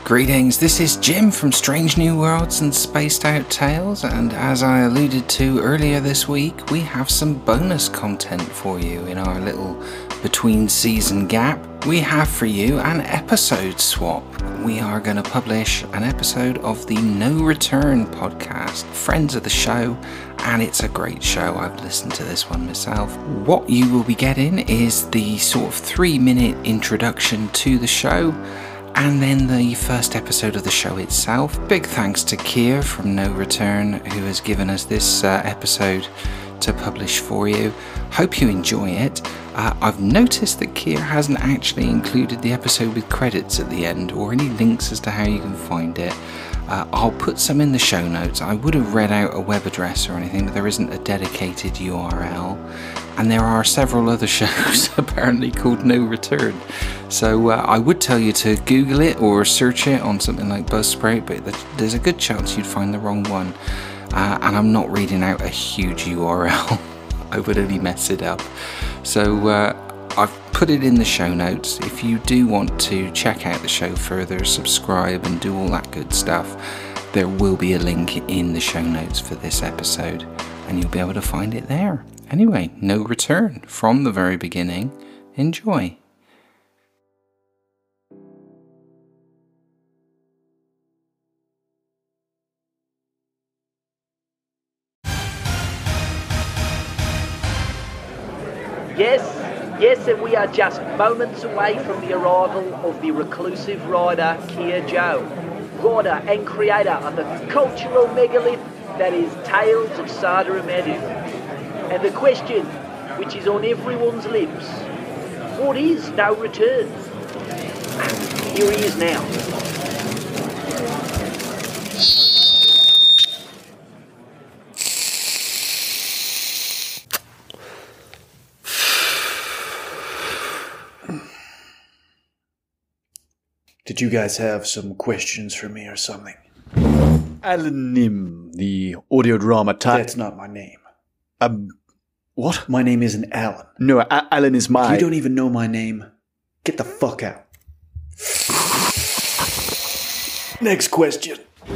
Greetings, this is Jim from Strange New Worlds and Spaced Out Tales, and as I alluded to earlier this week, we have some bonus content for you in our little between season gap. We have for you an episode swap. We are going to publish an episode of the No Return podcast, friends of the show, and it's a great show. I've listened to this one myself. What you will be getting is the sort of 3-minute introduction to the show, and then the first episode of the show itself. Big thanks to Keir from No Return, who has given us this episode to publish for you. Hope you enjoy it. I've noticed that Keir hasn't actually included the episode with credits at the end or any links as to how you can find it. I'll put some in the show notes. I would have read out a web address or anything, but there isn't a dedicated URL. And there are several other shows apparently called No Return. So I would tell you to Google it or search it on something like Buzzsprout, but there's a good chance you'd find the wrong one. And I'm not reading out a huge URL. I would only mess it up. So I've put it in the show notes. If you do want to check out the show further, subscribe and do all that good stuff, there will be a link in the show notes for this episode, and you'll be able to find it there. Anyway, No Return from the very beginning. Enjoy. Yes, and we are just moments away from the arrival of the reclusive rider Keir Joe, writer and creator of the cultural megalith that is Tales of Sada Amadou. And the question, which is on everyone's lips, what is No Return? Here he is now. Did you guys have some questions for me or something? Alan Nim, the audio drama type. That's not my name. What? My name isn't Alan. No, Alan is my... You don't even know my name. Get the fuck out. Next question.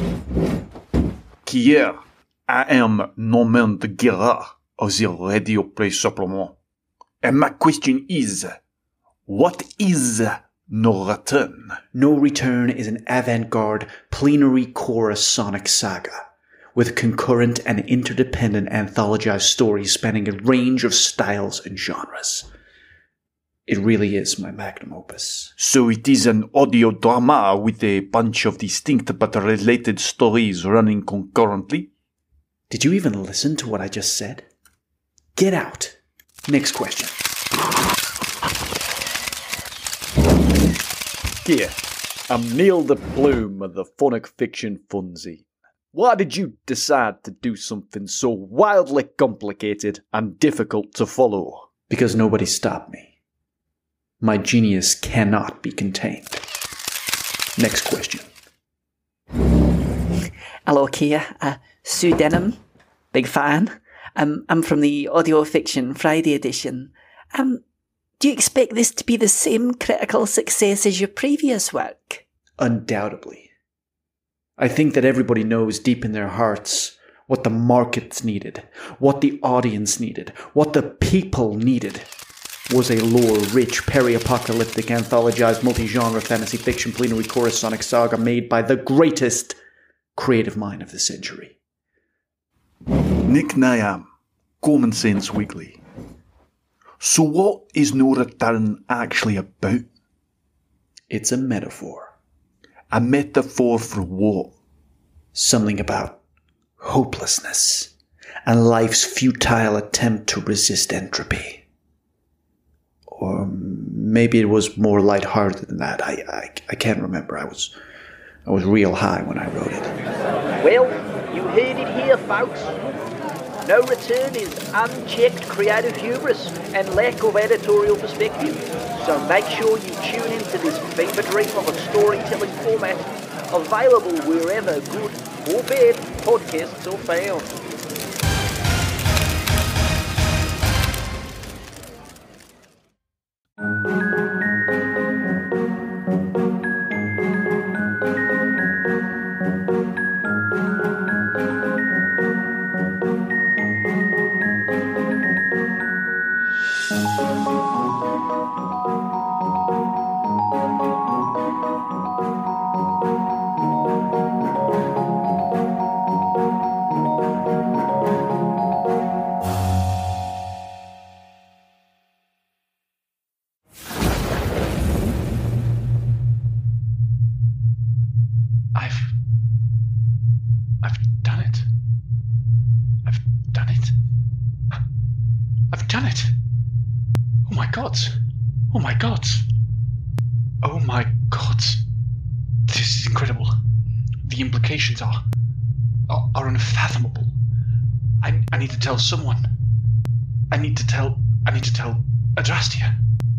Keir, I am Norman de Guerra of the Radio Play Supplement. And my question is, what is No Return? No Return is an avant-garde plenary chorus sonic saga with concurrent and interdependent anthologized stories spanning a range of styles and genres. It really is my magnum opus. So it is an audio drama with a bunch of distinct but related stories running concurrently? Did you even listen to what I just said? Get out. Next question. Keir, I'm Neil the Plume of the Phonic Fiction Funzine. Why did you decide to do something so wildly complicated and difficult to follow? Because nobody stopped me. My genius cannot be contained. Next question. Hello, Keir. Sue Denham, big fan. I'm from the Audio Fiction Friday edition. Do you expect this to be the same critical success as your previous work? Undoubtedly. I think that everybody knows deep in their hearts what the markets needed, what the audience needed, what the people needed was a lore-rich, peri-apocalyptic, anthologized, multi-genre fantasy fiction plenary chorus sonic saga made by the greatest creative mind of the century. Nick Nyam, Common Sense Weekly. So what is No Return actually about? It's a metaphor. A metaphor for what? Something about hopelessness and life's futile attempt to resist entropy. Or maybe it was more lighthearted than that. I can't remember. I was real high when I wrote it. Well, you heard it here, folks. No Return is unchecked creative hubris and lack of editorial perspective. So make sure you tune into this fever dream of a storytelling format, available wherever good or bad podcasts are found. I've done it. I've done it. I've done it. Oh my god. Oh my god. Oh my god. This is incredible. The implications are unfathomable. I need to tell someone. I need to tell Adrastea.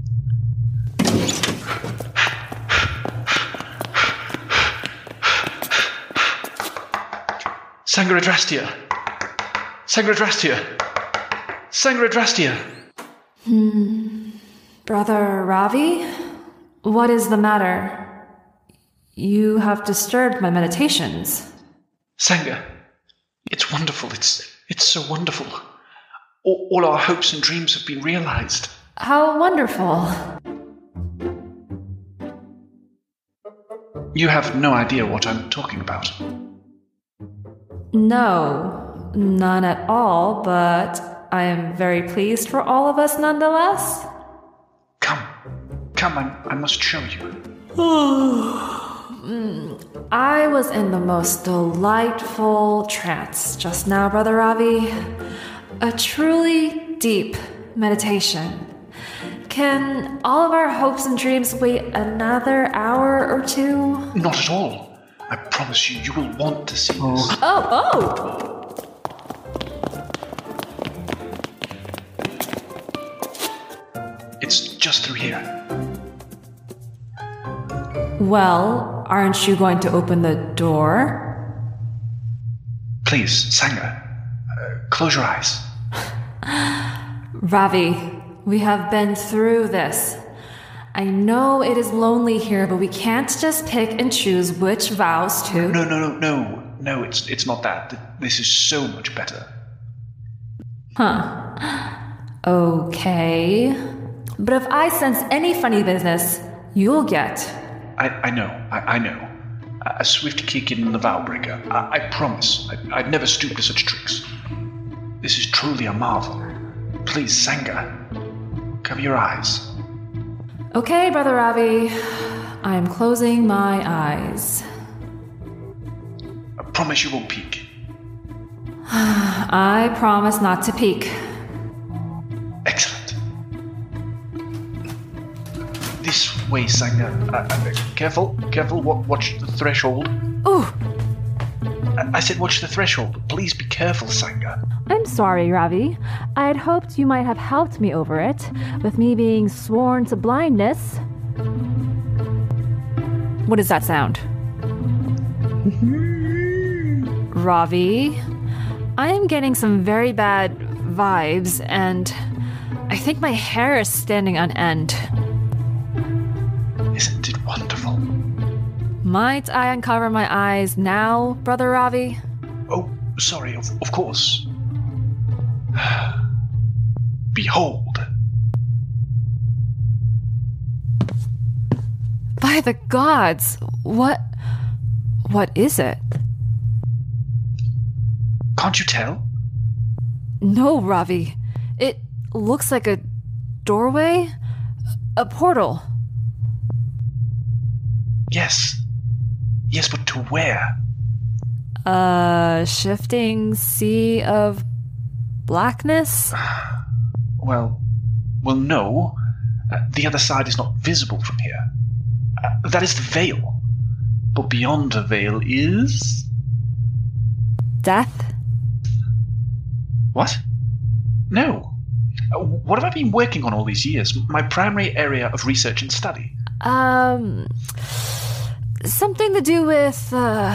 Sangha Adrastea. Sangha Adrastea. Sangha Adrastea. Brother Ravi? What is the matter? You have disturbed my meditations. Sangha, it's wonderful. It's so wonderful. All our hopes and dreams have been realized. How wonderful. You have no idea what I'm talking about. No, none at all, but I am very pleased for all of us nonetheless. Come, I must show you. I was in the most delightful trance just now, Brother Ravi. A truly deep meditation. Can all of our hopes and dreams wait another hour or two? Not at all. I promise you will want to see this. Oh! It's just through here. Well, aren't you going to open the door? Please, Sangha, close your eyes. Ravi, we have been through this. I know it is lonely here, but we can't just pick and choose which vows to... No, it's not that. This is so much better. Okay. But if I sense any funny business, you'll get... I know. A swift kick in the vow breaker. I promise. I'd never stoop to such tricks. This is truly a marvel. Please, Sangha, cover your eyes. Okay, Brother Ravi. I am closing my eyes. I promise you won't peek. I promise not to peek. Excellent. This way, Sangha. Careful. Watch the threshold. Ooh! I said watch the threshold. Please be careful, Sangha. I'm sorry, Ravi. I had hoped you might have helped me over it, with me being sworn to blindness. What does that sound? Ravi, I am getting some very bad vibes, and I think my hair is standing on end. Isn't it wonderful? Might I uncover my eyes now, Brother Ravi? Oh, sorry, of course. Behold. By the gods, what is it? Can't you tell? No, Ravi. It looks like a doorway? A portal. Yes, but to where? A shifting sea of blackness? Well, no. The other side is not visible from here. That is the veil. But beyond the veil is... Death? What? No. What have I been working on all these years? My primary area of research and study. Something to do with,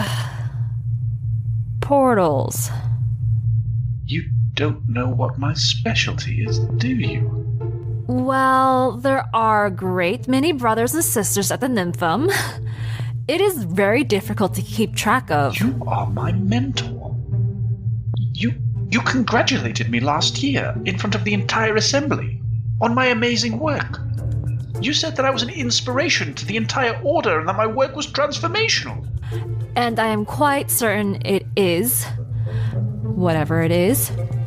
portals. You don't know what my specialty is, do you? Well, there are a great many brothers and sisters at the Nymphum. It is very difficult to keep track of. You are my mentor. You congratulated me last year in front of the entire assembly on my amazing work. You said that I was an inspiration to the entire order and that my work was transformational. And I am quite certain it is. Whatever it is.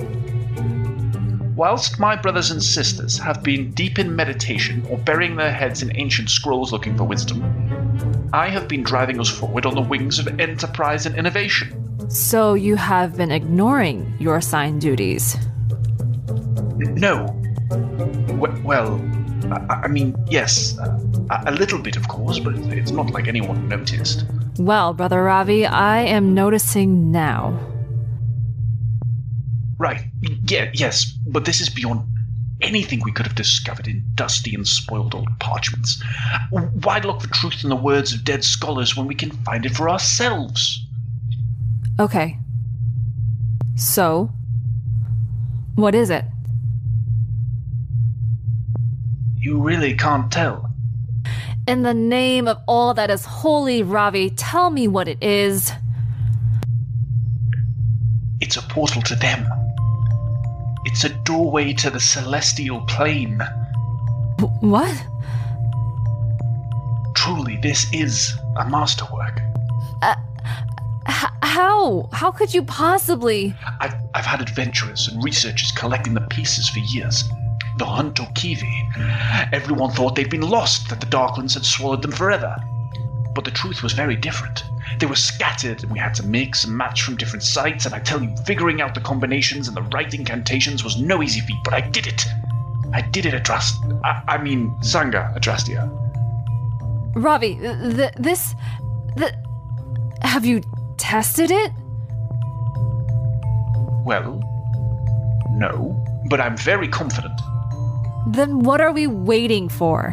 Whilst my brothers and sisters have been deep in meditation or burying their heads in ancient scrolls looking for wisdom, I have been driving us forward on the wings of enterprise and innovation. So you have been ignoring your assigned duties. No. Well, I mean, yes, a little bit, of course, but it's not like anyone noticed. Well, Brother Ravi, I am noticing now. Right, yes, but this is beyond anything we could have discovered in dusty and spoiled old parchments. Why look for truth in the words of dead scholars when we can find it for ourselves? Okay. So, what is it? You really can't tell. In the name of all that is holy, Ravi, tell me what it is. It's a portal to them. It's a doorway to the celestial plane. What? Truly, this is a masterwork. How? How could you possibly? I've had adventurers and researchers collecting the pieces for years. The Hunto Kiwi. Everyone thought they'd been lost, that the Darklands had swallowed them forever. But the truth was very different. They were scattered, and we had to mix and match from different sites, and I tell you, figuring out the combinations and the right incantations was no easy feat, but I did it. I did it, Sangha, Adrastia. Ravi, have you tested it? Well, no, but I'm very confident. Then what are we waiting for?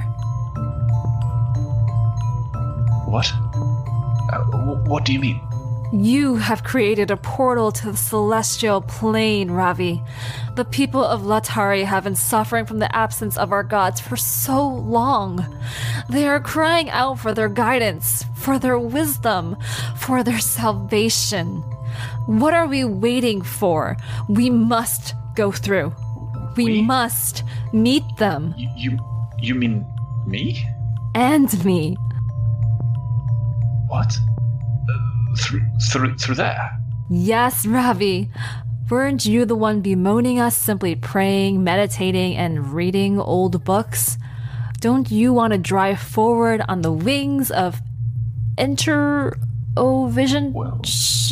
What? What do you mean? You have created a portal to the celestial plane, Ravi. The people of Latari have been suffering from the absence of our gods for so long. They are crying out for their guidance, for their wisdom, for their salvation. What are we waiting for? We must go through. We must meet them. You mean me? And me. What? Through there? Yes, Ravi. Weren't you the one bemoaning us simply praying, meditating, and reading old books? Don't you want to drive forward on the wings of Enter-O-Vision? Well,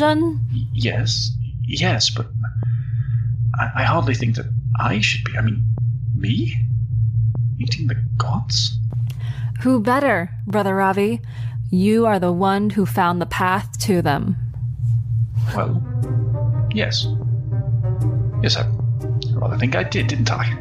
yes, but I hardly think that I should be. Me? Meeting the gods? Who better, Brother Ravi? You are the one who found the path to them. Well, yes. Yes, I rather think I did, didn't I?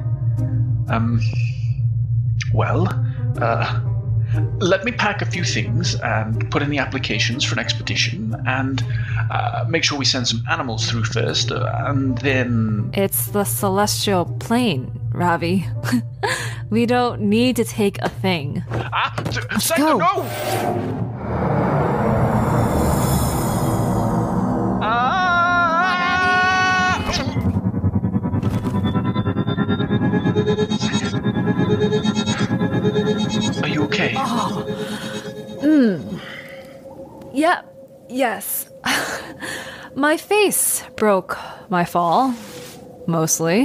Let me pack a few things and put in the applications for an expedition and make sure we send some animals through first, and then... It's the celestial plane, Ravi. We don't need to take a thing. Let's go. No! Are you okay? Yep. Yes. My face broke my fall. Mostly.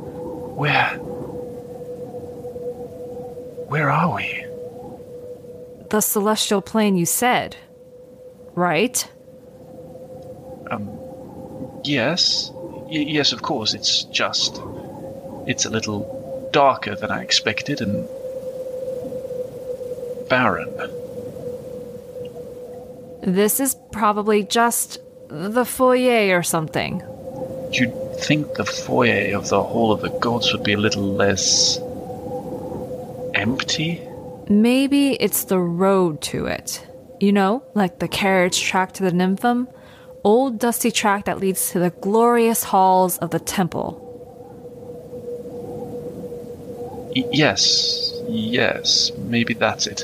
Where are we? The celestial plane you said. Right? Yes. Yes, of course. It's a little darker than I expected and barren. This is probably just the foyer or something. You'd think the foyer of the Hall of the Gods would be a little less... empty? Maybe it's the road to it. You know, like the carriage track to the Nymphum? Old dusty track that leads to the glorious halls of the temple. Yes, maybe that's it.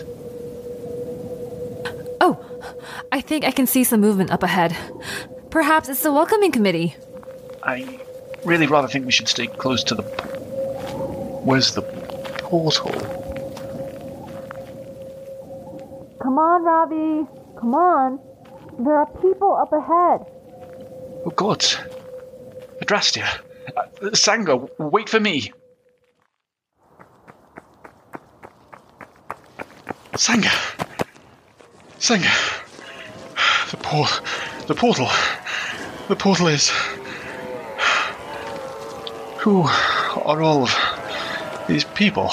Oh, I think I can see some movement up ahead. Perhaps it's the welcoming committee. I really rather think we should stay close to the... Where's the portal? Come on, Ravi. Come on. There are people up ahead. Oh, God. Adrastia. Sangha, wait for me. Senga. The portal. The portal is... Who are all of these people?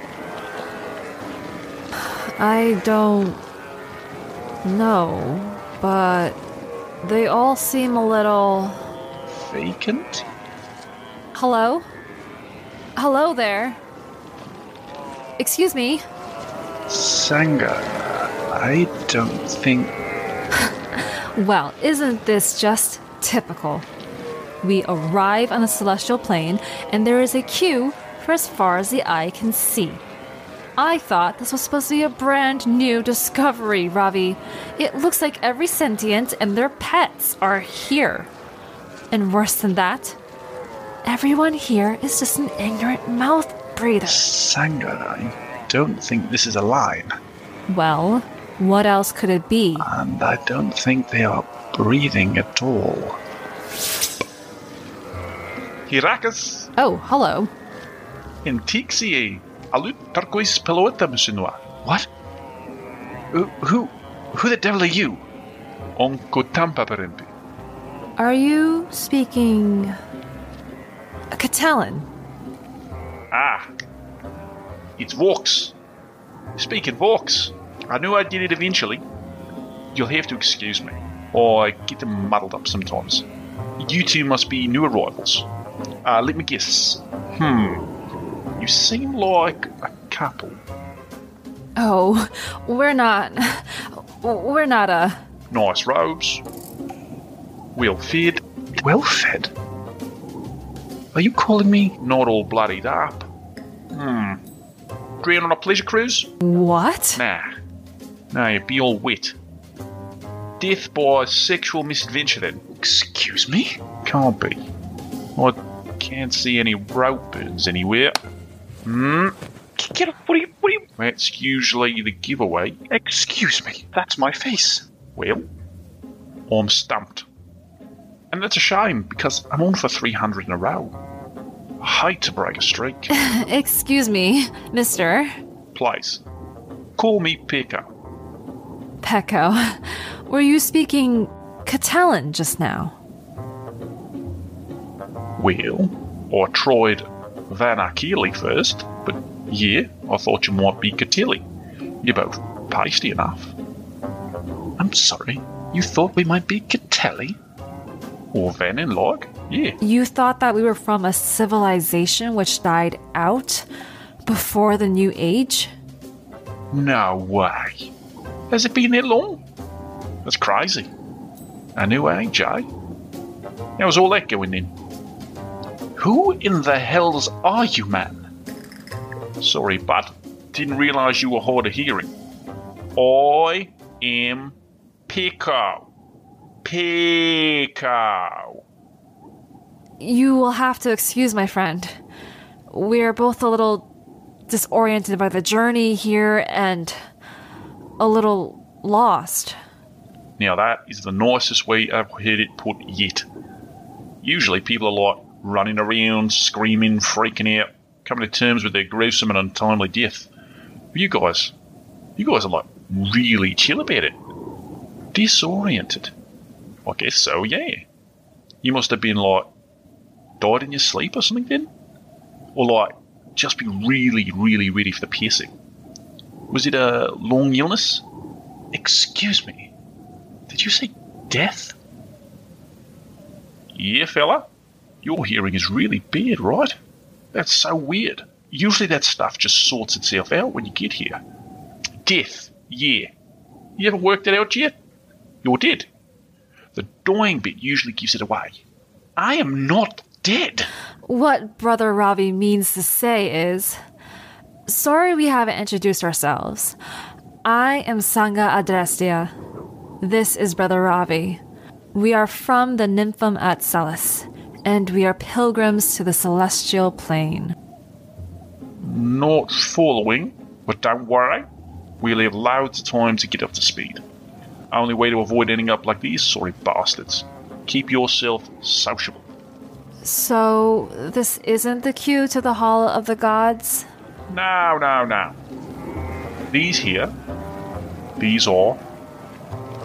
I don't know, but they all seem a little... Vacant? Hello? Hello there. Excuse me. Sanga, I don't think... Well, isn't this just typical? We arrive on the celestial plane, and there is a queue for as far as the eye can see. I thought this was supposed to be a brand new discovery, Ravi. It looks like every sentient and their pets are here. And worse than that, everyone here is just an ignorant mouth breather. Sanga, I don't think this is a line. Well, what else could it be? And I don't think they are breathing at all. Hirakas, Oh, hello. Intixie, alut turquoise pelota machinois. What? Who the devil are you? Onko tampa parempi. Are you speaking... Catalan? Ah, it's Vox. Speaking Vox, I knew I'd get it eventually. You'll have to excuse me, or I get them muddled up sometimes. You two must be new arrivals. Let me guess. You seem like a couple. Oh, we're not a... Nice robes. Well fed. Well fed? Are you calling me not all bloodied up? Drown on a pleasure cruise? What? Nah, you'd be all wet. Death by sexual misadventure then. Excuse me? Can't be. I can't see any rope burns anywhere. Get up, what are you? That's usually the giveaway. Excuse me, that's my face. Well, I'm stumped. And that's a shame, because I'm on for 300 in a row. I hate to break a streak. Excuse me, mister. Please, call me Pekka. Pecco. Were you speaking Catalan just now? Well, I tried Van Achille first, but yeah, I thought you might be Catilli. You're both pasty enough. I'm sorry, you thought we might be Catelli? Or Van in like? Yeah. You thought that we were from a civilization which died out before the New Age? No way. Has it been that long? That's crazy. A new age, eh? How's all that going then? Who in the hells are you, man? Sorry, but didn't realise you were hard of hearing. I am Pico. Pico. You will have to excuse my friend. We're both a little disoriented by the journey here and a little lost. Now that is the nicest way I've heard it put yet. Usually people are like running around, screaming, freaking out, coming to terms with their gruesome and untimely death. But you guys are like really chill about it. Disoriented. I guess so, yeah. You must have been like died in your sleep or something then? Or like just be really, really ready for the piercing. Was it a long illness? Excuse me. Did you say death? Yeah, fella. Your hearing is really bad, right? That's so weird. Usually that stuff just sorts itself out when you get here. Death, yeah. You ever worked it out yet? You're dead. The dying bit usually gives it away. I am not dead. What Brother Ravi means to say is, sorry we haven't introduced ourselves. I am Sangha Adrestia. This is Brother Ravi. We are from the Nymphum at Celis, and we are pilgrims to the celestial plane. Not following, but don't worry. We'll have loads of time to get up to speed. Only way to avoid ending up like these sorry bastards. Keep yourself sociable. So, this isn't the queue to the Hall of the Gods? No. These are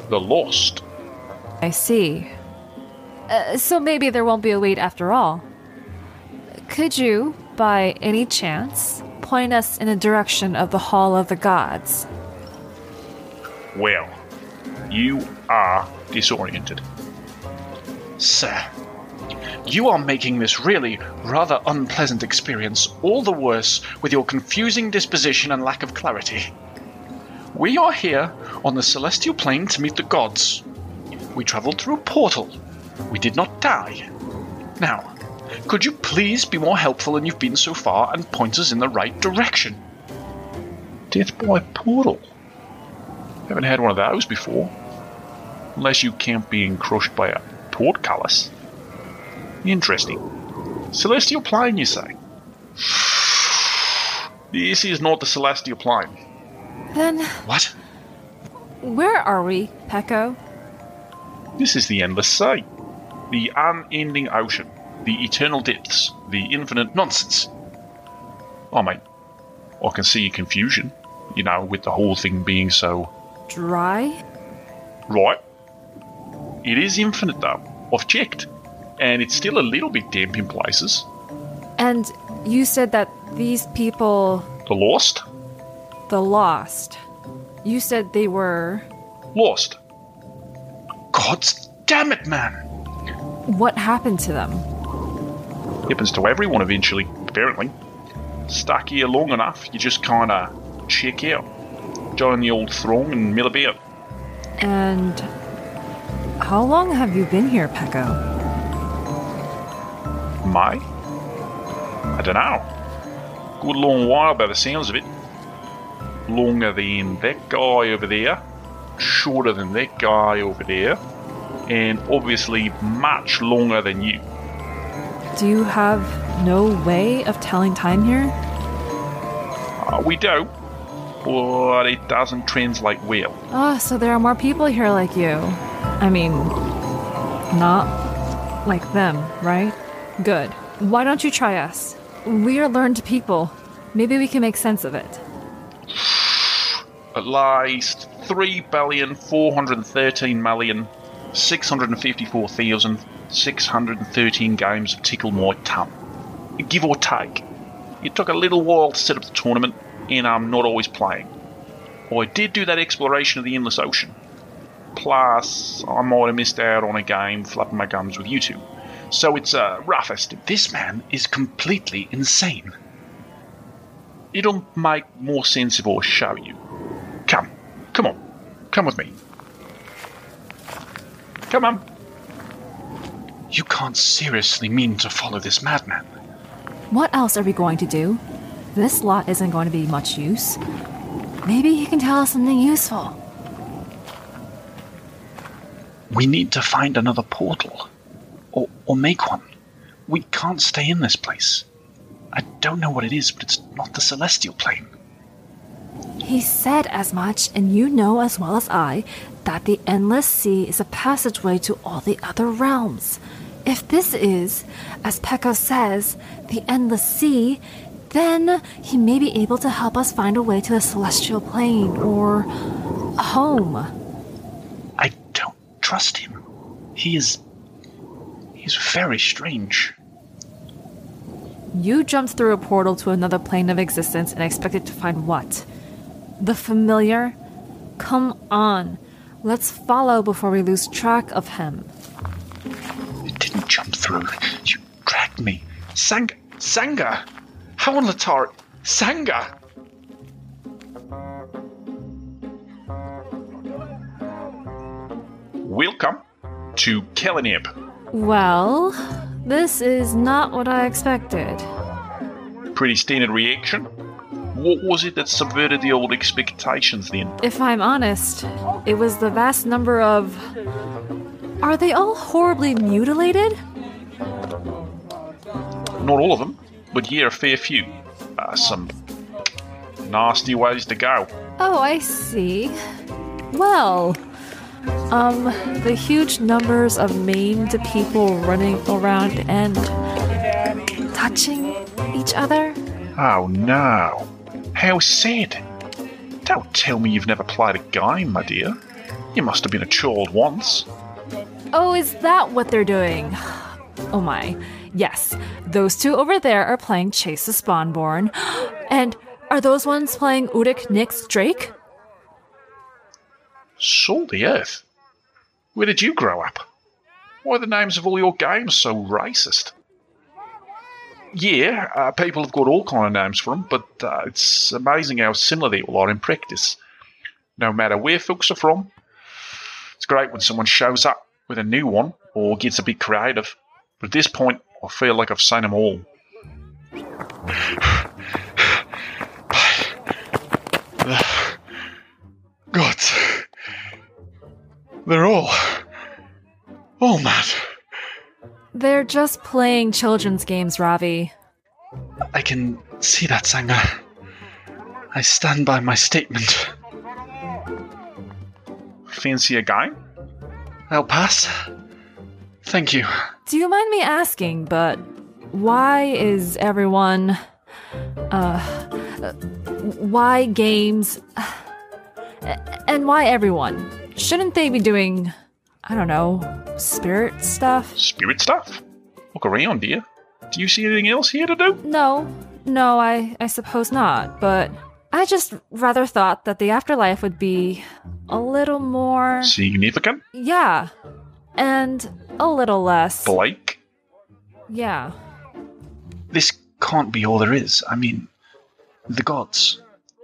The Lost. I see. So maybe there won't be a wait after all. Could you, by any chance, point us in the direction of the Hall of the Gods? Well, you are disoriented. Sir, you are making this really rather unpleasant experience all the worse with your confusing disposition and lack of clarity. We are here on the celestial plane to meet the gods. We travelled through a portal. We did not die. Now, could you please be more helpful than you've been so far and point us in the right direction? Death by portal? Haven't had one of those before. Unless you count being crushed by a portcullis. Interesting. Celestial plane, you say? This is not the celestial plane. Then, What? where are we, Peko? This is the endless sea. The unending ocean. The eternal depths. The infinite nonsense. Oh, mate. I can see your confusion. You know, with the whole thing being so... Dry? Right. It is infinite, though. I've checked. And it's still a little bit damp in places. And you said that these people, The Lost? the Lost, you said they were... Lost. God damn it, man! What happened to them? Happens to everyone eventually, apparently. Stuck here long enough, you just kinda check out. Join the old throng and mill about. And how long have you been here, Peko? May? I don't know. Good long while by the sounds of it. Longer than that guy over there. Shorter than that guy over there. And obviously much longer than you. Do you have no way of telling time here? We do. But it doesn't translate well. Oh, so there are more people here like you. I mean, not like them, right? Good. Why don't you try us? We are learned people. Maybe we can make sense of it. At least 3,413,654,613 games of Tickle My Tum. Give or take. It took a little while to set up the tournament, and I'm not always playing. I did do that exploration of the Endless Ocean. Plus, I might have missed out on a game flapping my gums with you two. So it's a rough estimate. This man is completely insane. It'll make more sense if I show you. Come on, come with me. Come on. You can't seriously mean to follow this madman. What else are we going to do? This lot isn't going to be much use. Maybe he can tell us something useful. We need to find another portal. Or make one. We can't stay in this place. I don't know what it is, but it's not the celestial plane. He said as much, and you know as well as I that the Endless Sea is a passageway to all the other realms. If this is, as Peko says, the Endless Sea, then he may be able to help us find a way to the celestial plane, or a home. I don't trust him. He's very strange. You jumped through a portal to another plane of existence and expected to find what? The familiar? Come on. Let's follow before we lose track of him. It didn't jump through. You dragged me. Sanga! How on Latar? Sanga! Welcome to Kellenib. Well, this is not what I expected. Pretty standard reaction. What was it that subverted the old expectations then? If I'm honest, it was the vast number of... Are they all horribly mutilated? Not all of them, but yeah, a fair few. Some nasty ways to go. Oh, I see. Well, the huge numbers of maimed people running around and touching each other? Oh no. How sad. Don't tell me you've never played a game, my dear. You must have been a child once. Oh, is that what they're doing? Oh my. Yes, those two over there are playing Chase the Spawnborn. And are those ones playing Udic Nyx Drake? Salt the earth? Where did you grow up? Why are the names of all your games so racist? Yeah, people have got all kind of names for them, but it's amazing how similar they all are in practice. No matter where folks are from, it's great when someone shows up with a new one or gets a bit creative. But at this point, I feel like I've seen them all. God, they're all mad. They're just playing children's games, Ravi. I can see that, Sangha. I stand by my statement. Fancy a game? I'll pass. Thank you. Do you mind me asking, but why is everyone... why games... and why everyone? Shouldn't they be doing, I don't know, spirit stuff? Spirit stuff? Look around, dear. Do you see anything else here to do? No, I suppose not, but I just rather thought that the afterlife would be a little more... Significant? Yeah, and a little less... Blake? Yeah. This can't be all there is. I mean, the gods.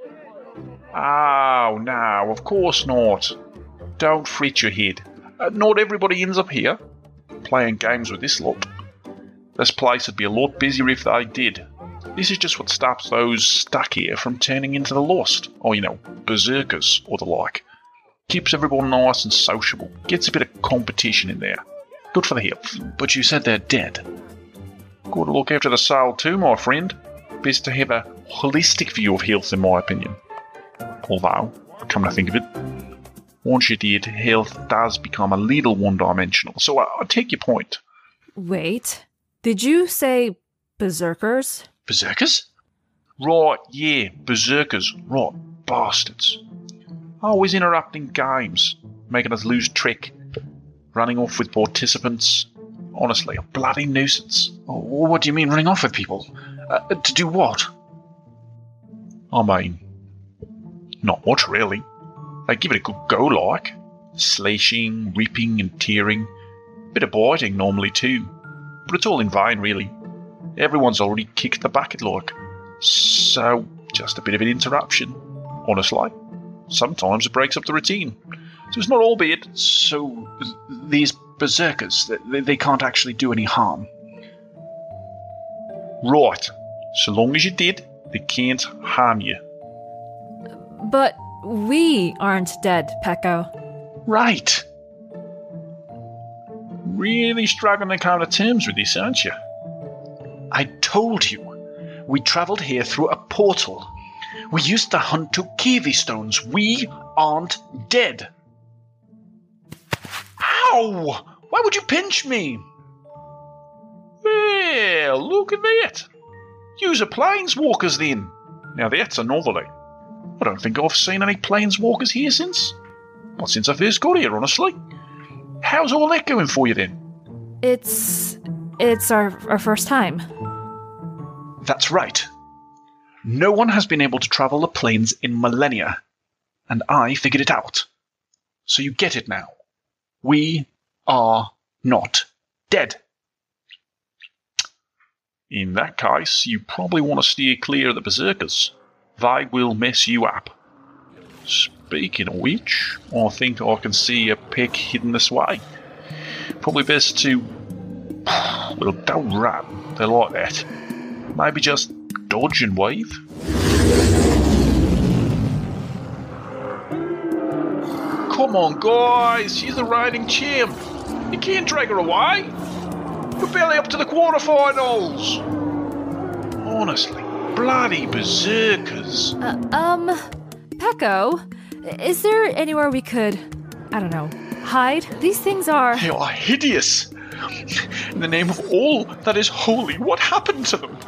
Oh, no, of course not. Don't fret your head. Not everybody ends up here, playing games with this lot. This place would be a lot busier if they did. This is just what stops those stuck here from turning into the lost, or, berserkers or the like. Keeps everyone nice and sociable. Gets a bit of competition in there. Good for the health. But you said they're dead. Got to look after the soul too, my friend. Best to have a holistic view of health, in my opinion. Although, come to think of it, once you're dead, health does become a little one-dimensional. So I take your point. Wait, did you say berserkers? Berserkers? Right, yeah, berserkers. Right, bastards. Always interrupting games, making us lose track, running off with participants. Honestly, a bloody nuisance. What do you mean running off with people? To do what? I mean, not much really. They give it a good go like. Slashing, ripping and tearing. Bit of biting normally too. But it's all in vain really. Everyone's already kicked the bucket like. So, just a bit of an interruption. Honestly. Sometimes it breaks up the routine. So it's not all bad. So, these berserkers, they can't actually do any harm? Right. So long as you're dead, they can't harm you. But we aren't dead, Pecco. Right. Really struggling to come to terms with this, aren't you? I told you. We travelled here through a portal. We used to hunt Tokivi stones. We aren't dead. Ow! Why would you pinch me? Well, look at that. Yous are planeswalkers then. Now that's a novelty. I don't think I've seen any planeswalkers here since. Not since I first got here, honestly. How's all that going for you then? It's our first time. That's right. No one has been able to travel the planes in millennia, and I figured it out. So you get it now. We are not dead. In that case, you probably want to steer clear of the berserkers. They will mess you up. Speaking of which, I think I can see a peck hidden this way. Probably best to... Well, don't run. They're like that. Maybe just dodge and weave. Come on, guys. She's the reigning champ. You can't drag her away. We're barely up to the quarterfinals. Honestly, bloody berserkers. Pecco, is there anywhere we could, I don't know, hide? These things are... They are hideous. In the name of all that is holy, what happened to them?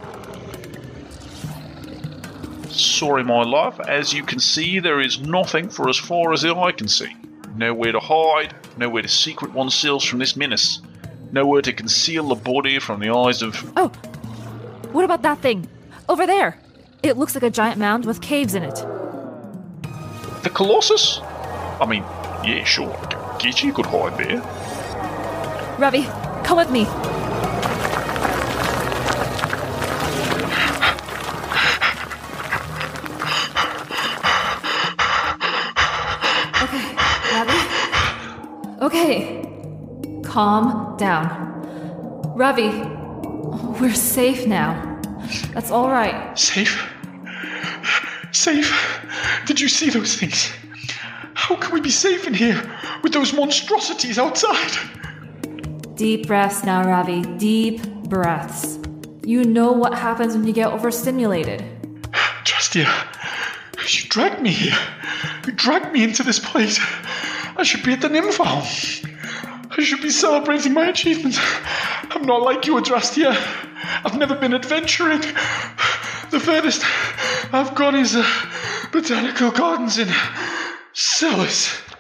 Sorry, my love. As you can see, there is nothing for as far as the eye can see. Nowhere to hide, nowhere to secret oneself from this menace. Nowhere to conceal the body from the eyes of... Oh, what about that thing? Over there. It looks like a giant mound with caves in it. The Colossus? I mean, yeah, sure. Get you could hide there. Ravi, come with me. Okay, Ravi. Okay. Calm down. Ravi, we're safe now. That's all right. Safe? Safe? Did you see those things? How can we be safe in here with those monstrosities outside? Deep breaths now, Ravi. Deep breaths. You know what happens when you get overstimulated. Justia, you dragged me here. You dragged me into this place. I should be at the Nymphound. I should be celebrating my achievements. I'm not like you, Adrastia. I've never been adventuring. The furthest I've gone is botanical gardens in Celis.